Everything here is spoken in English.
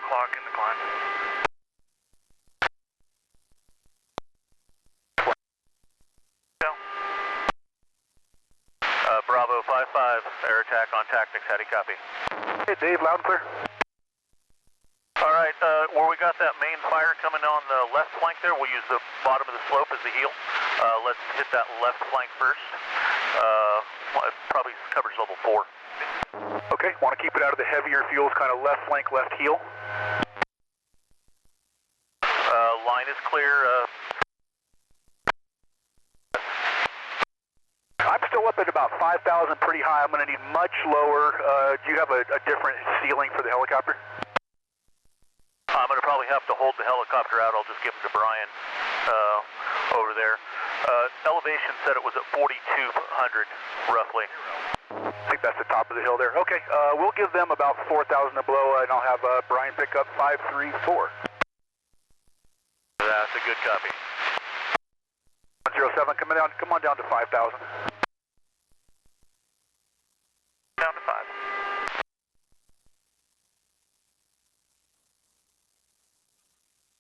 o'clock in the climb. Bravo 5-5, air attack on tactics, how do you copy? Hey Dave, loud and clear. Alright, where we got that main fire coming on the left flank there, we'll use the bottom of the slope as the heel. Let's hit that left flank first. Probably covers level 4. Okay, want to keep it out of the heavier fuels, kind of left flank, left heel. Line is clear. I'm still up at about 5,000, pretty high. I'm going to need much lower. Do you have a different ceiling for the helicopter? I'm going to probably have to hold the helicopter out. I'll just give them to Brian over there. Elevation said it was at 4,200, roughly. I think that's the top of the hill there. Okay, we'll give them about 4,000 to blow, and I'll have Brian pick up 534. That's a good copy. 107, come on down to 5,000.